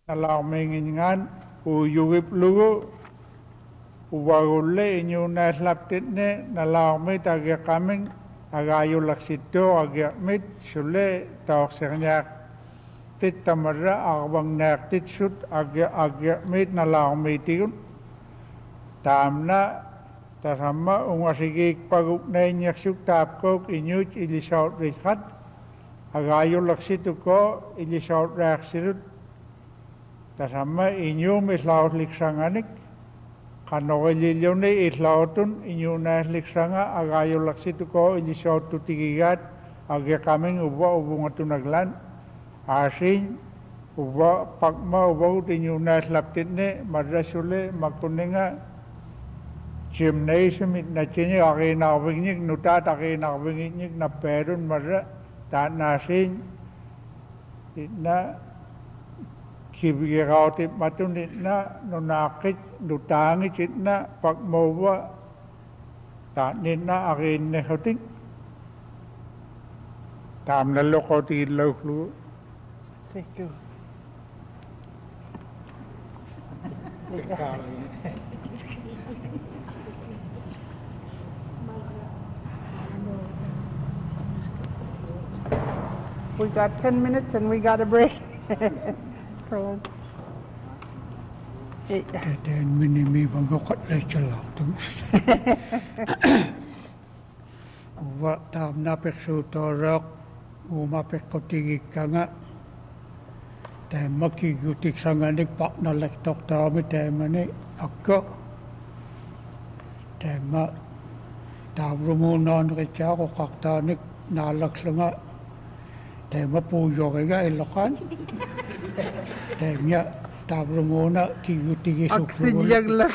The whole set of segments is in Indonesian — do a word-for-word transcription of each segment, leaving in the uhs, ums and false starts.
nalaarmiingingaan uuyugiplugu uvagulle iñuunaaslaptitni nalaarmit agiqaming agaayulaksittuo agiaqmit sulle taorserniaq tittamarra arvangnaaqtitsut agi agiaqmit nalaarmiitigun taamna tasamma ungasigiikpaguknainniarsuk taapkook iñuut ilisautrisqat agaayulaksituko ilisautraaqsirut tasamma iñuum islausliksanganik qanoqillilluni islautun iñuunaasliksanga agaayulaksituko ilisaututigigaat agiqaming uva uvungatunaglan aasiñ uva pakma uvagut iñuunaaslaptitni marrasule makuninga gymnasiumit natini aqiinarvignik nutaat aqiinarvignik nappeerun marra taanaasiñ itna kibigirautit matun itna nunaaqit nutaangit itna pakmauva taatnitna aqiinnihutik taamnalloqotigillauqlugu. Thank you. We got ten minutes and we got a break. Fred. Ten minutes bangokot lechalautum. Uva taamna peksuutooraq uuma pekkotigikanga taamma kigutiksanganik partnerlektortaami taamani akko taamma taavrumunnaanericaaqoqartaanik naallakslunga taamma puujoriga illoqaan taamya taavrumuuna kigutigisuklugu Aksillaglak.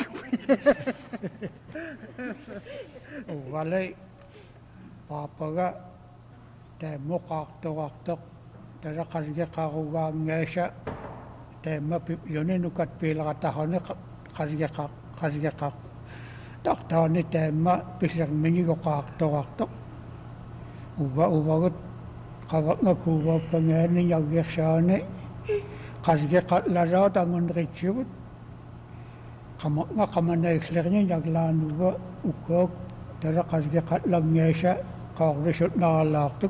uvalai paapaga taammo qaartoqartoq taraqarge qarugaangaasa taamma pipioni nukat piileratahoni qargeqa qargeqa tartaani taamma pillerminigo qaartoqartoq uva uvagut qavaqnga kuuvaappangaani naggersaani qargeqallaraat angunritsigut qamaqnga qamanaikslerni naglaanuva ukkook tara qargeqallangaasa qaarrisut naalaartuk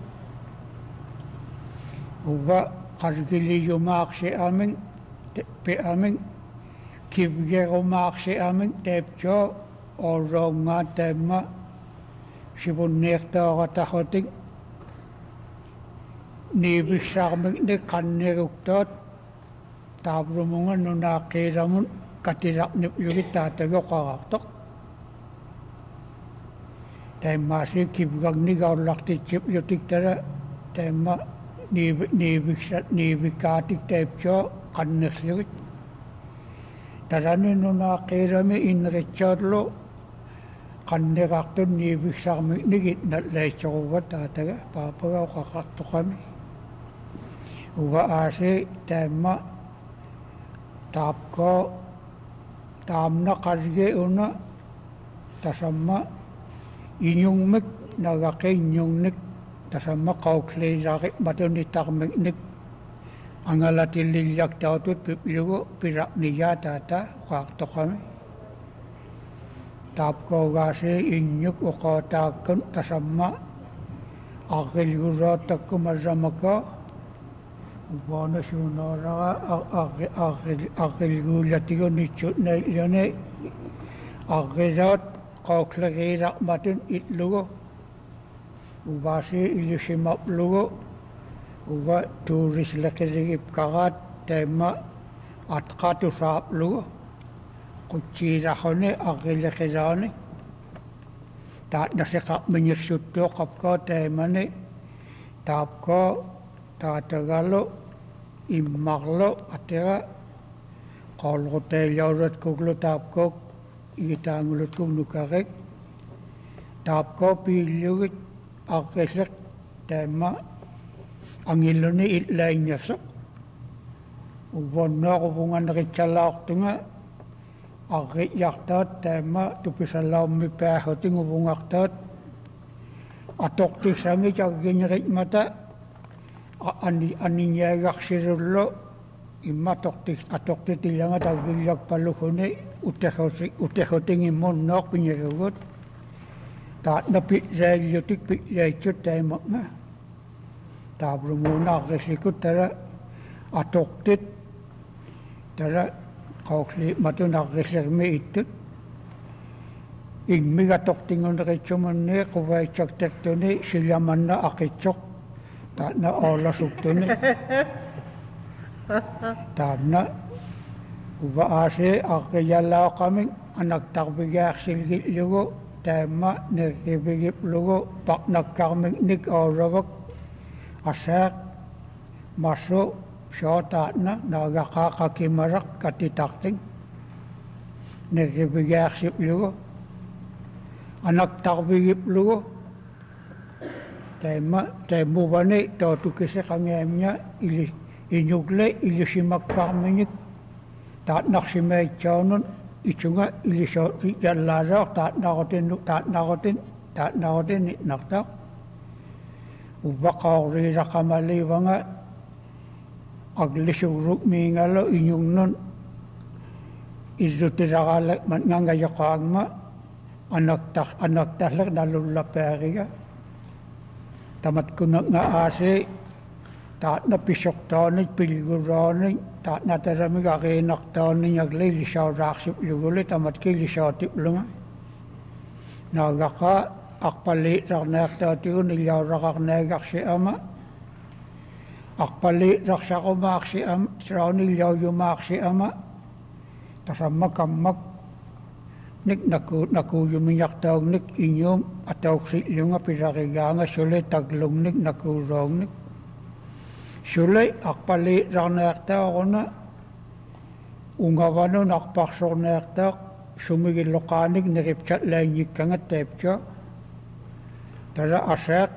uva qargiliyumaaqsiaming piaming kivgerumaaqsiaming taaptoo orroongaa taamma sivunniirtoorataqhutik niivissarmiknik qanniruktoot taavrumunga nunaaqiilamun katilaqniplugit taatagoqarartoq taimmaasi kivgagnigaullartitsip yutiktara taimma niiviksat niivikaatik taipsoo qannirlugit tarani nunaaqiilami inneritsoorlu qannirartun niiviksarmiknigit nalaitsoruva taataga paapaga uqaqartoqami uva aasi taimma taapkoo taamna qarge una tasamma iñungmik nagaqi iñungnik tasamma qaukliilari matunitarmiknik angalatillillaktautud pipliugu piraqniyaa taata uqaartoqami taapkoogaasi iññuk uqootaakkun tasamma aqilguroottakku marramako uvaanasuunooraga aqilguulatigu nitsutnailluni aqiloot qauklegiilaqmatun itlugu uvaasi ilusimaplugu uva tuurisleqiligipkaraat taimma atqatusaaplugu qutsiilaquni aqileqilaani taatnasiqarminiqsuttuo qapkoo taimani taapkoo taatagalu immarlu atira qaulrutailjaurutkuglu taapkook igitaangulutkug nukarik taapkoo piillugit aqqileq taimma angilluni illaingersuq uvonnoquvunganeritsallaortunga arritjartaat taimma tupisalaummi paahuting uvungartaat atoqtiksangit agineritmata ani aniñaagarsilullu imma tortik atortit ilanga tagvillak pallukhuni utekhosi utekhotingi monnoq pinyerugut taatna pitsaillutik pitsaitsut taimaqnga taablumuunaarrissikut tara atortit tara qauqli matunarrissermi ittut ingmiga tortinguneritsumunni quvaitsaktaktuni sillamanna aqitsoq taatna oolasuktuni taatna uva aase aqiyalaaqaming anaktarvigaarsilgillugu taamma nerrivigiplugu paqnakkarmik nik ooluvak asaaq massu soo taatna naagaqaaqakimaraq katitarting nerrivigaarsilugu anaktarvigiplugu taamma taamuvani tootukiseqangaamña ili iñugle ilisimakkarminik taatnarsimaitsaunun itsunga iliso jallaaraaq taatnarotinnu taatnarotin taatnarotin nitnartaq ubbaqauriiraqamaliivanga aglisuuruk miingalo iñugnun illutiraqaalak matngangayoqaangma anaktar anaktarlek nalullapaariga tamatkunaqnga aase taatna pisortaanik pilguraanik taatna taramiga ariinartaanik agli lisauraarsipluguli tamatki lisaatiplunga naagaqa arpaliitarnaartaatigun illauraqarnaagarsiama arpaliitarsaqumaarsiama srauni illaujumaarsiama tasamma kammak nik naku nakuujumiñartaugnik iñuum atauqsillunga pisarigaanga suli taglungnik nakuuroognik suli arpaliitarnaartaaruna ungavanun arparsornaartaaq sumigilloqaanik neripchatlaanyikkanga taapca tara asaaq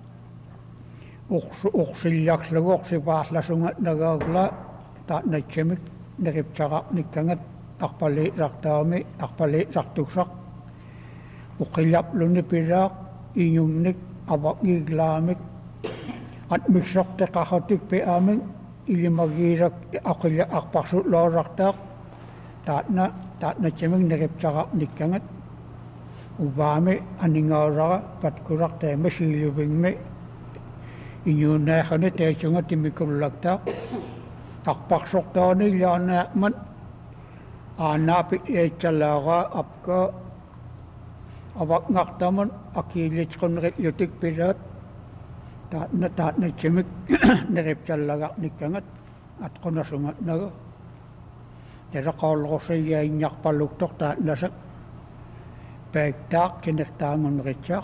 uqsillaaqlugu uqsipaarlasungatnagaagla taatnatsamik neripcaqarnikkangat arpaliitartaami arpaliitartuksaq uqillapluni piraaq iñungnik avaqiglaamik atmiksorteqarrutik piaamik ilimagiirak aqilla arparsutloorartaaq taatna taatnatsamik neripcaqarnikkangat uvaami aningauraqa patkuraq taama siiluvingmi iñuunaaxani taitsunga timikullaktaaq arparsortaani illaanaaqmat aanaapi eitsalaaqaa apka avaqngartamun akiilitqunneritlutik piraat taatna taatnatsamik neripcallagaqnikkangat atqunasungatnagu taraqaulluqsiyainñarpaluktoq taatnasak paiktaaq kinertaangunneritsaaq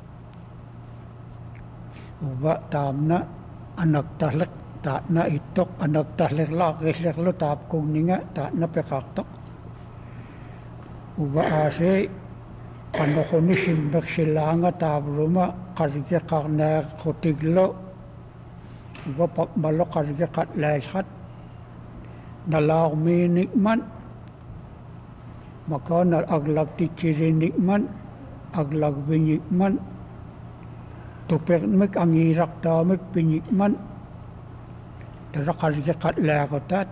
uva taamna anaktarlek taatna ittoq anaktarlerlaaqillerlu taapkunninga taatna peqartoq uva aasee qanoquni simmeqsilaanga taavruma qargeqarnaaqqutiglu uva papmalo qargeqatlaasqat nalaarmiinikman makaana aglagtitsiриникman aglagviñikman tupermik angiiraqtaamik piñikman taraqargeqatlaaqutat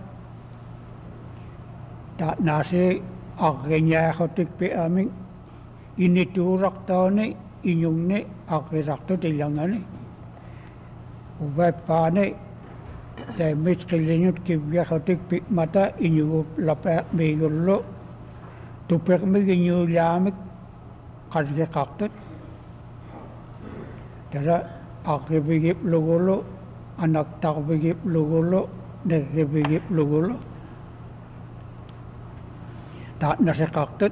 taatnaasee argiñaaqutik piamik inituuraqtaani iñungni argirartut illangani uvaippaani taimit qilliñut kivviaqatik pikmata iñugup lapaaqmiigullu tupermik iñuulaamik qargeqartut tara argivigiplugulu anaktarvigiplugulu nerrivigiplugulu taatnaseqartut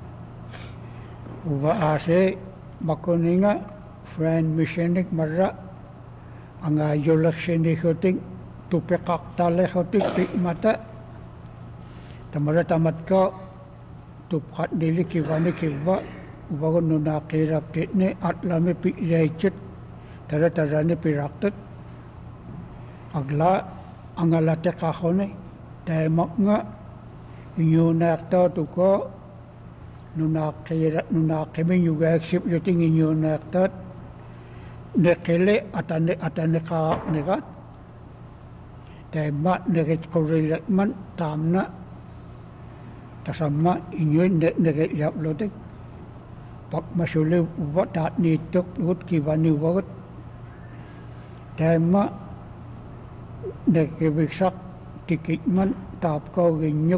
uva aasee makuninga Friend Missionik marra angaayulaqsinikutik tupeqartalequtik pikmata tamara tamatka tupqatnilik kivani kivva uvagun nunaaqiraptitni atlami pi'yaitsit tara tarani piraqtut agla angalateqaquni taimaqnga iñuunaaqtaatuko nunaaqira nunaaqimiñugaaksiplutin iñuunaaqtaat neqili atani ataniqaaqniqat tema neret korelak man tamna tasama inyoy neret yap lotek pak masule uwa tat nitok ut kibani wagot tema nekebiksak tikik man tap ko ginyuk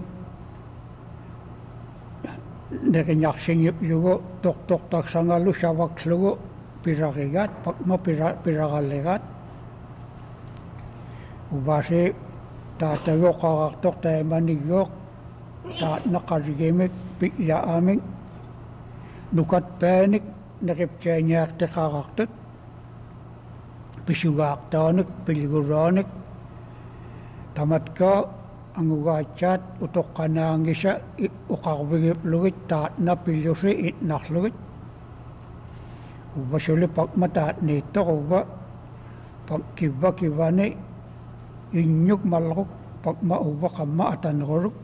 nekenyak singip yugo tok tok tak sangalu syawak lugo pirakigat pak ma pirakalegat ubase tatayo kakaktok tema niyok tat nakarigemek pikya aming nukat panik nekipchenyak te kakaktot pisugak tanik piliguronik tamat ka ang ugachat utok kanangisa ukakbigip lugit tat na pilusi itnak lugit uba suli pagmatat nito uba pagkiba kibani inyuk malakuk pagmauba kama atan goruk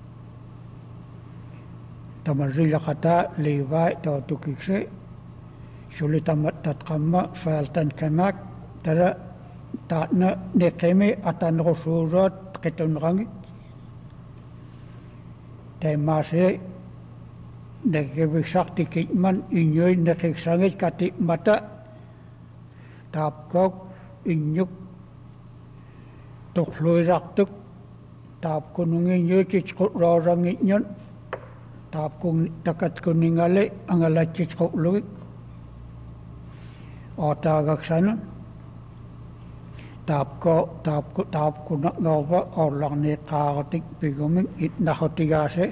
tamarila kata lewai tau tukikse suli tamat tat kama faltan kamak tara tat na nekeme atan gosurot ketun rangik temase nekebiksak tikikman inyoy nekiksangit katik mata tapkok inyuk tukloy raktuk tap kunung inyoy kitskot rorangit nyon tap kung takat kuningale angala kitskot luik otagak sana tap ko tap ko tap ko na ngawa orang ne kakatik piguming it nakotigase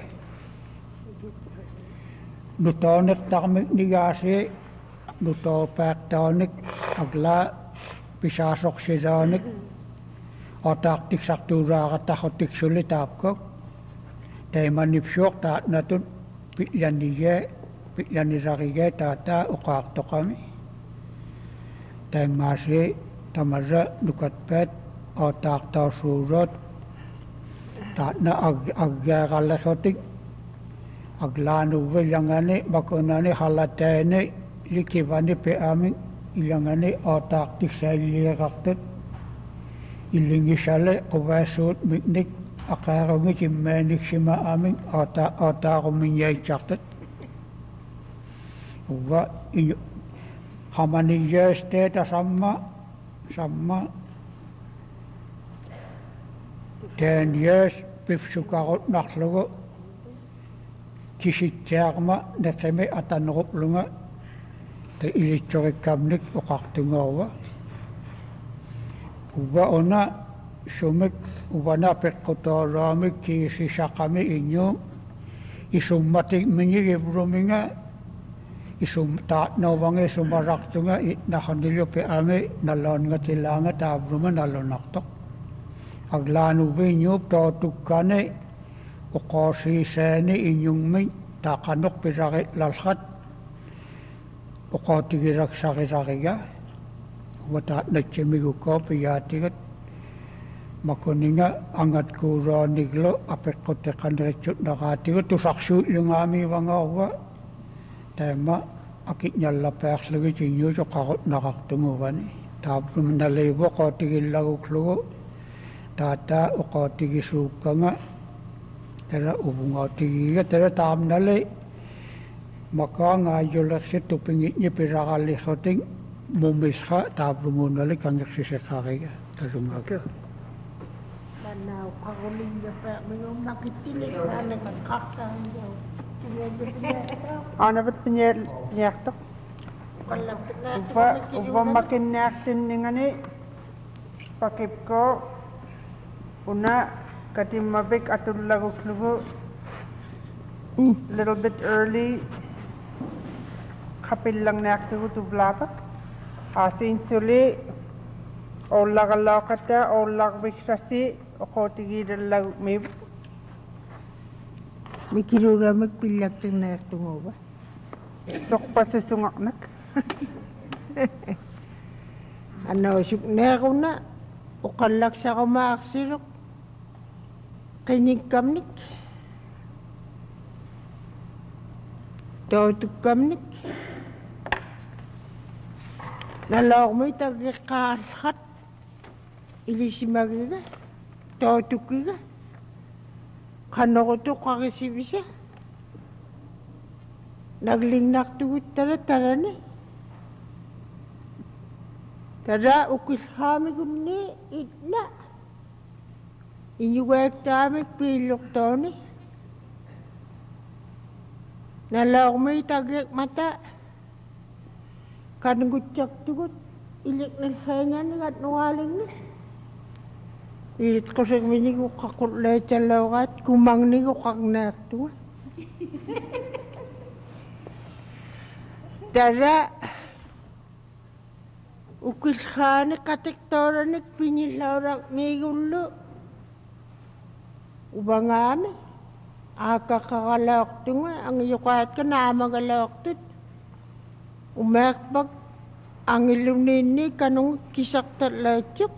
nutonik takmik nigase nuto paktonik agla pisasok sidanik otak tik saktura katakotik sulit tap ko temanipsyok tat natun pilyan niye pilyan nirarige tata ukak to kami temase tamara nukat pet otak tau surot tak na ag agyakala sotik aglanu vilangane bakonane halatene likivani pe amin ilangane otak tik sailiraktet ilingisale kubasut miknik akarongi cimenik sima amin otak otak minyai jaktet uga inyo hamani yeste tasama sama ten years pipsukarot naklogo kisitjagma nekeme atanrop lunga te ilitsorik kamnik ukaktungawa uba ona sumik uba na pekkotoramik kisisakami inyo isumatik minyi ibruminga isum tat no wange sumarak tunga it nakanilyo pe ame nalon nga tilanga tabruma nalonak tok aglanu binyup to tukane ukosi sene inyung min takanok pirakit lalhat ukotigirak sakirakiga wata nachimigu ko piyatigat makuninga angat kuro niglo apekkote kanrechut nakatigo tusaksut yung ami wangawa tema akit nyalla peks lagi cinyo so kakot nakaktunguan tapos nalebo ko tigil lagok lugo tata o ko tigi suka nga tera ubunga tigi nga tera tam nalay maka nga yolak si tupingit niya pirakali koting mumis ka tapos mo nalay kangyak sisekaki ka tarunga ka Manaw kakuling niya pa mayong nakitilig na nagkakasang niya. Ano ba't pinyaktok? Kalapit na ito Upa, upa makinaktin ni nga ni pakip ko una katimabik atul lagok lugo little bit early kapil lang nakti ko to blapak asin suli o lagalakata o lagbikasi o kotigidal lagok mib Mikirura magpilyak ting na ito mo ba? sok pa sa sungaknak Ano, suk na ako na. Ukalak sa kumaaksirok. Kanyig kamnik. Tawtug kamnik. Nalawak mo itagikakat. Ilisi magiga. tautukiga kanokoto kakisibisa naglingnak tugut tara tara ni tara ukis kami gumni itna inyuwek tami pilok toni nalaw may tagyak mata kanungutyak tugut ilik na hengan at nuwaling ni it ko sa kami ko kakulay chalawat kumang ni ko kagnak tugut tara ukis kani katektora ni pinilawrak migulo ubangami aka kakalawak tunga ang iyukat ka na magalawak tut umakbag ang ilunini kanong kisak tatlachok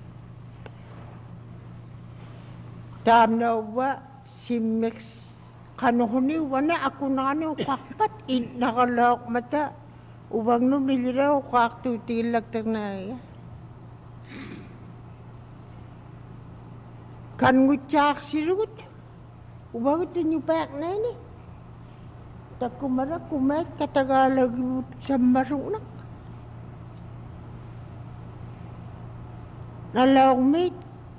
tam na uwa si Mix kanuhuni wana ako na ano kakpat in nakalawak mata ubang no niliraw kaktutilak tangnaya kan ngutsak sirut ubang ito nyupak na ini tak kumara kumek katagalag sa marunak nalawag mit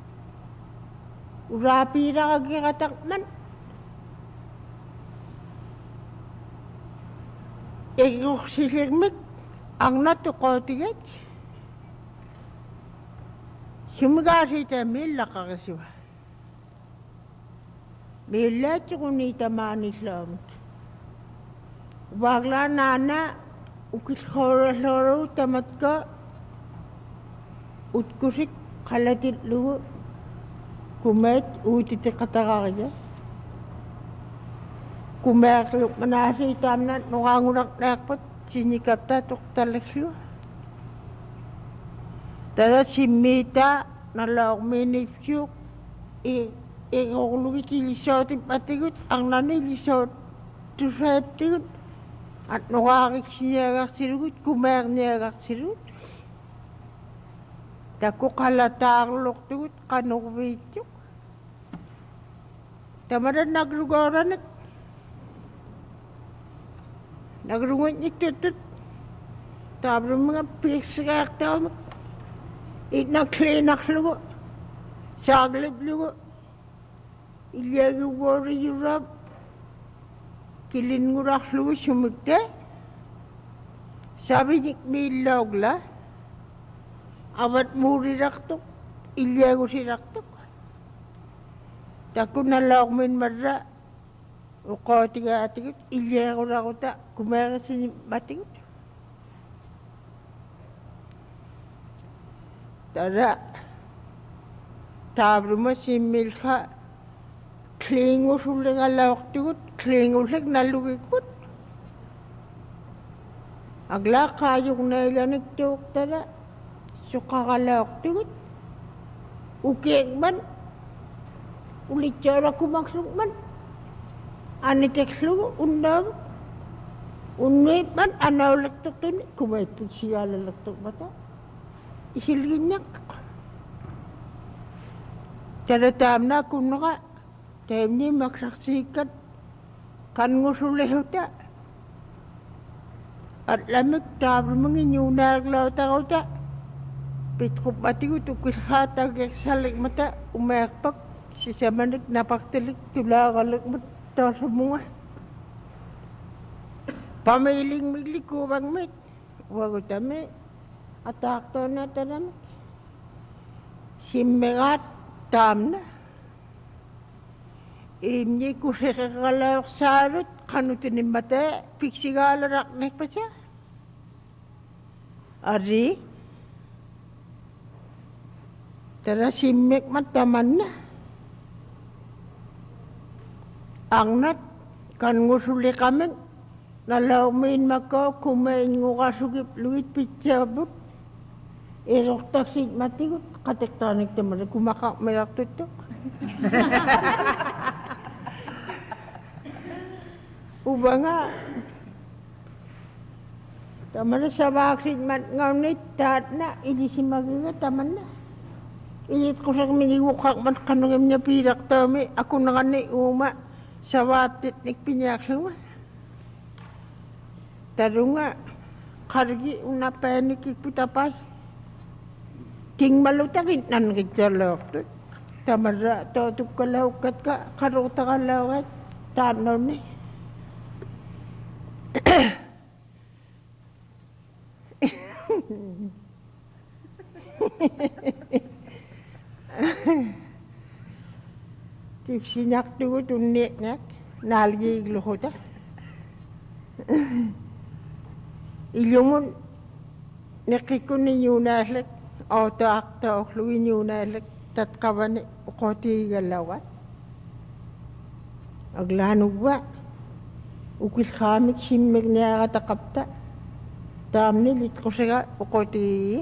urapi na kagikatakman ikok sisigmit ang natukotigat sumigasi tayo lakakasiwa Bila kunita manis lang. Bagla nana ukis horo horo tamat ka utkusik kalatit lu kumet utit katakakaya. Kumek lu manasi tamna nungangunak nakpat sinikapta tuk talaksyo. Tara simita nalaok minifyuk i Ingong lisod patigut ang nanay lisod tusayap tigut at nukakik siniyagak sirugut kumayag niyagak sirut dako kalatang lok tigut kanok wityok tamaran nagrugoran at nagrungot niya tutut tabro mga piksikak tamak itnaklinak lugo saglib lugo Ilyaga wari yurab kilin ngurak lu sumukte sabi dik milog la awat muri raktok ilyaga si raktok takun nalog min marra uko tiga atikut ilyaga rakota kumaya si batikut tara tabruma si milka Klingo suling alawak tigut, klingo suling nalugikut. Agla kayong nailanig tiwak tala, suka kalawak tigut. Ukik man, ulit cara kumaksuk man. Anitek lugo, undam. Unwit man, anaw laktok tuni, kumaipin siya lalaktok mata. Isilginyak. Cara tam na kuno ka, Temni maksaksikan kan ngusulih ta at lamig tabro manginyunag law ta ta pitkup mati ko tukis hatag salik mata umakpak si samanik napaktilik tulakalag mata sa mga pamiling miglik ko bang mit wago tami atakto na tanam simmegat tam na Imni kusikakalayak sarot, kanutin yung mata, piksigalarak na pa siya. Ari, tara simik mataman na. Ang nat, kan ngusuli kami, nalaumin makaw, kumain ngo kasugip, luwit pitsabot. Irok taksig matigot, katektanik naman, kumakak mayak tutok. Uba nga, taman na sa vaksin man ngunit taat na, hindi si magiga taman na. Ilit ko sa minigukak man kanungim niya pirak tami. Ako na ni uma sa watit ni pinyaklawa. Taro nga, kargi una panik ikutapay. Ting malutakin nan kitsalok to. Tamara totup kalaukat ka, karota kalawat. Tanaw ni. Tip sinak tuh tuh neknya, nalgi gluhota. Ilungun nekikun ni yunaslek, auto akta okluin yunaslek, tatkawan ukoti galawat. Aglanu ba, ukis khamik simmik niya katakapta. Tamni lit ko siya ukoti.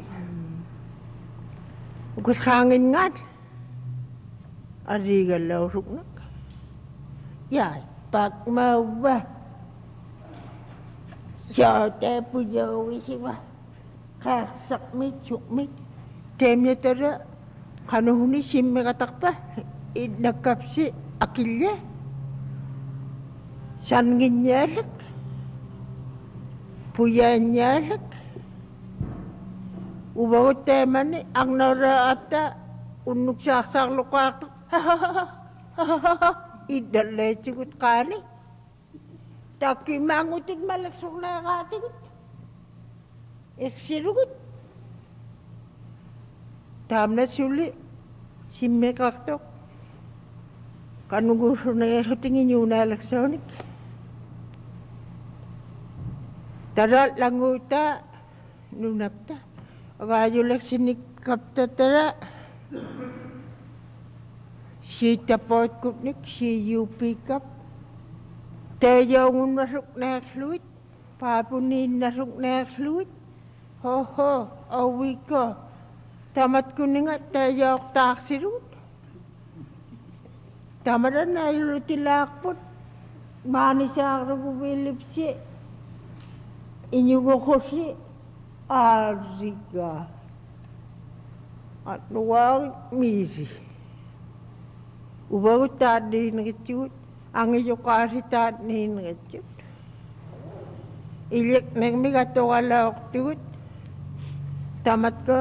Ukis khangin ngat. Ari galaw suknak. Ya, pak mau ba. Siya te pujo wisiwa. Kasak mit sukmit. Temnya tera kanuhuni simme katakpa. Idnakapsi akilya. Sangin nyalak. Puya nyalak. Ubaw teman ni ang naraata unuk saksak lukak. Idalay cikut kali. Taki mangutik malaksok na katikut. Eksirukut. Tamna suli. Simme kaktok. Kanuguso na yakitingin yung nalaksonik. Tara languta. Nunapta. Agayulak sinik kapta tara. Si tapot kutnik, si U P Cup. Tayong nasuk na fluid. Papunin nasuk na fluid. Ho ho, awi ko. Tamat ko nga tayong taksi route. Tamaran na ilutilakpot. Mani sa akro kubilip si. Inyugo ko si. Arziga. At nuwag misi. Ubaw tadi nagitut. Ang iyo kasi tadi nagitut. Ilik nagmigato kalawak tut. Tamat ko.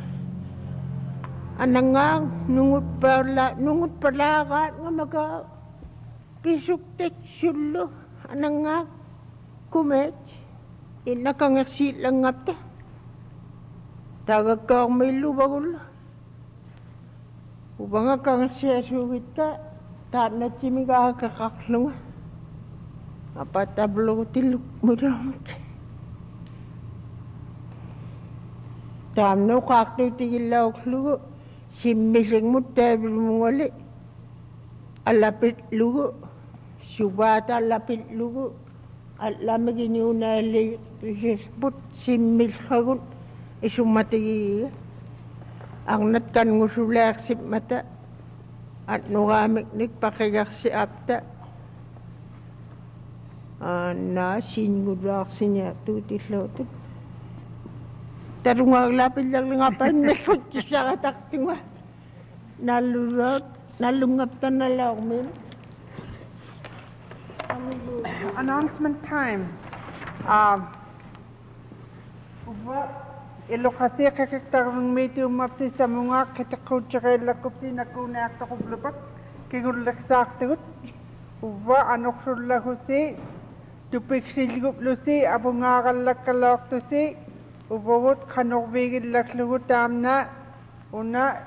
Anangang nungut pala, nungut pala ka nga maga pisuk tek sulo. Anangang kumet. Inakangaksit lang nga ta. Tagag ka may lubagul. Ubang kang sesugit ka. Tanat simiga kakaklong. Apatablo tiluk mo damat. Tamno kakto tigilaw klugo. Simmising mo tabil mo wali. Alapit lugo. Subata alapit lugo. At lamagin yung nali. Sisbut simmis kagun. Isumati. Ang natkan ngusulak sip mata. At nugamik nagpakayak si apta. Na singudak sinya tutis lautin. Tarung aglapit lang nga pa nakot sa katakting wa. Nalurot, nalungap ta na lang min. Announcement time. Um, uba ilokasi kakaktarong medyo mapsi sa mga kitakutsakay lakupsi na kunak ta kublupak kigulak saktigut. Uba anoksulla husi tupik silgup lusi abungakalak kalak tusi ubawut kanokbigil laklugut tamna una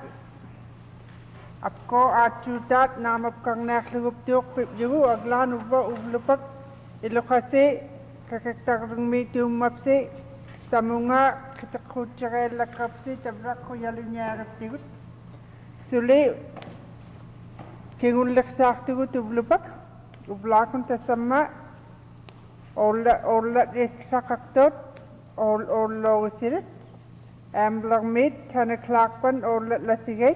apko achutat namap kang naklugup tiok pipjugu aglan uba ublupak ilokasi kakaktarong medyo mapsi sa mga kitakutsakay lakupsi tabrak ko yalunyarap tigut. Suli kigulak saktigut ublupak ublakon tasama Ola ola sakaktot ol olo sirit amblang mit tan klakpan ola lasigay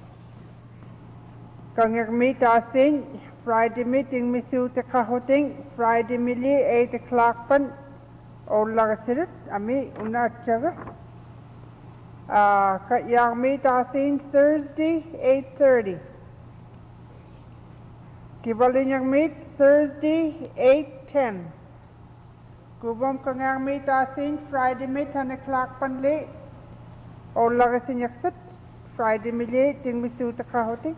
kangyak mit asin Friday meeting misu te kahoting Friday mili eight o'clock pan ola sirit ami una chaga Uh, kat yang meet asin Thursday, eight thirty. Kibalin yang meet Thursday, eight ten. Kubom kang yang meet asin Friday meet ten o'clock panli. Ola kasi nyaksit. Friday mili ting misu takahoti.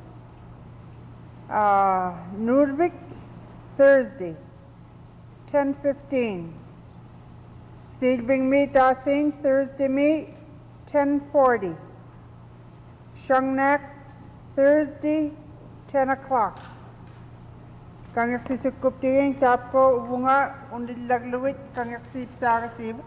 Uh, Nurvik, Thursday, ten fifteen. Silving meet asin Thursday meet ten forty. Shangnak, Thursday, ten o'clock. Kangyak sisukup tingin tapo ubunga undilagluwit kangyak sip takasib.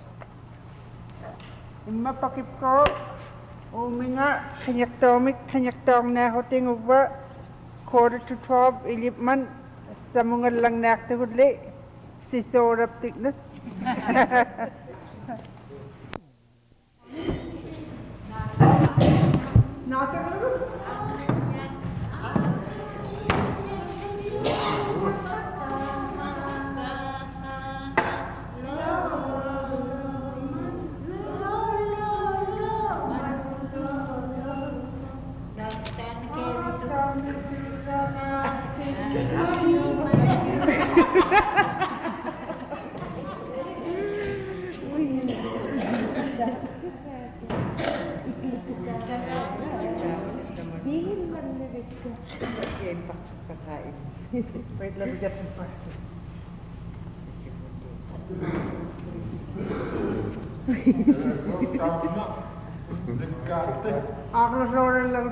Imma pakip ko uminga kanyak tomik kanyak tong na hoting uba quarter to twelve ilipman sa mga lang naktahudli si sorap tiknus. Wait, let me get some questions. Ako na sobrang lang.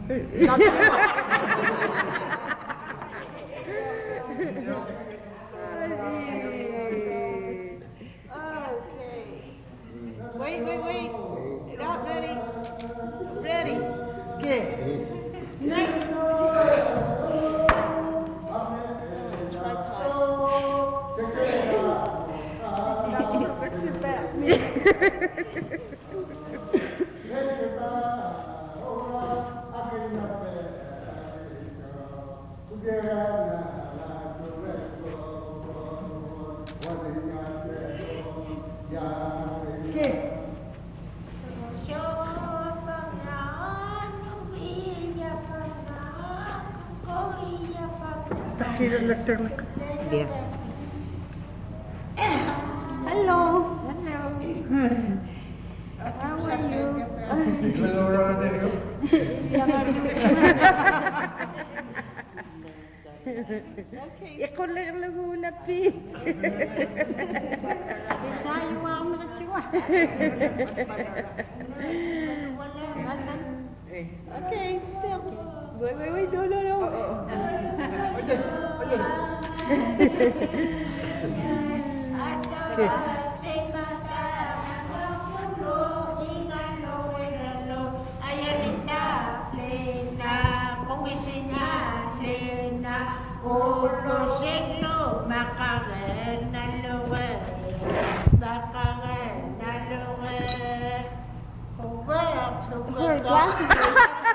Okay. Wait, wait, wait. Not ready. Ready. Okay. Next. Yeah. Hello. Hello. How are you? Okay. Ikaw lang nagunap eh. Tayo ako na katiwa. Okay, still. Wait, wait, wait, no, no, no. Okay. Her glasses are...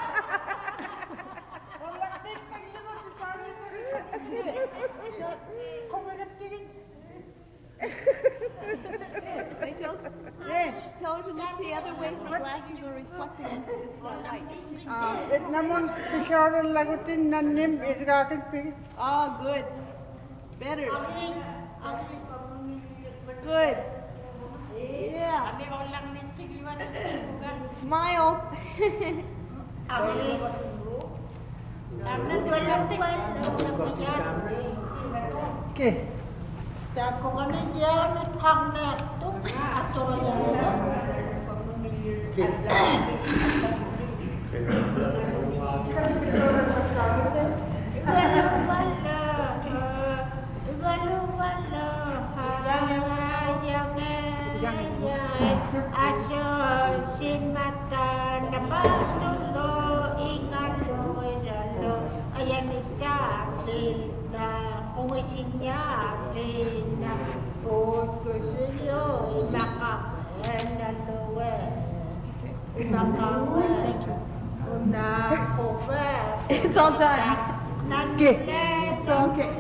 I told, tell her to look the other way. The glasses are reflecting into this light. Ah, it naman pisyaran lagutin na nim isgakin pig. Oh, good. Better. Good. Yeah. Smile. Okay. Tako ka na yan, at kang neto, ato yan. Aso si mata na patulo, ingat lo, lo, ayan itali na kung isinyali na puto sa'yo, imakakan na luwe, imakakan, unakuwe. It's all done. Okay. It's okay.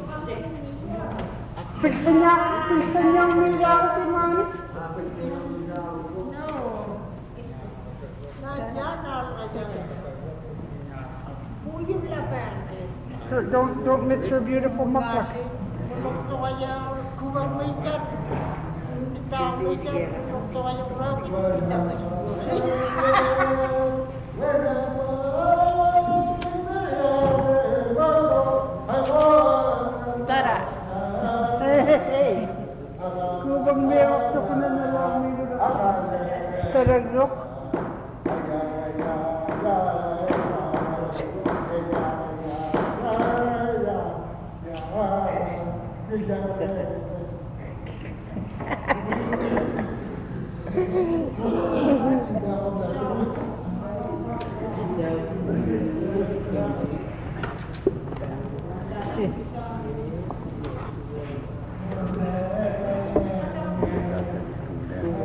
Pagkanya, pagkanya may yakin mani. Pujulla päänteen. Her- Don't, don't miss her beautiful muklak. Lottoa ja kuvan mitään. Mitään mitään. Lottoa ja raukit mitään. Tara. Hei, hei, hei. Kubang may waktu ko na nalaman nyo na. Taragok.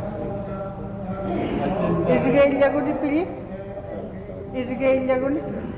Irigay ko ni Pili. Irigay ko ni.